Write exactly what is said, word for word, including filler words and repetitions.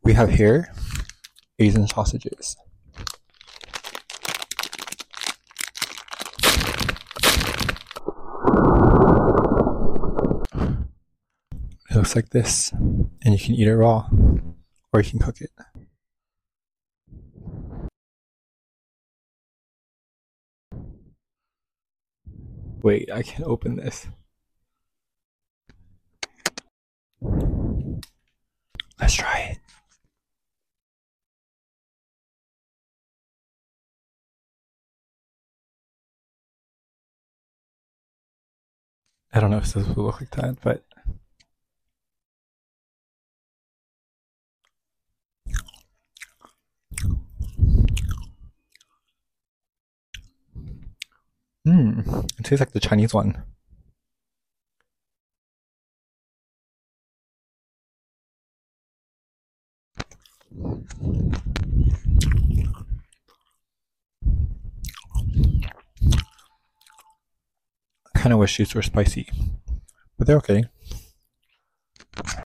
We have here Asian sausages. It looks like this, and you can eat it raw, or you can cook it. Wait, I can open this. Let's try it. I don't know if this will look like that, but mmm, it tastes like the Chinese one. I kind of wish these were spicy, but they're okay.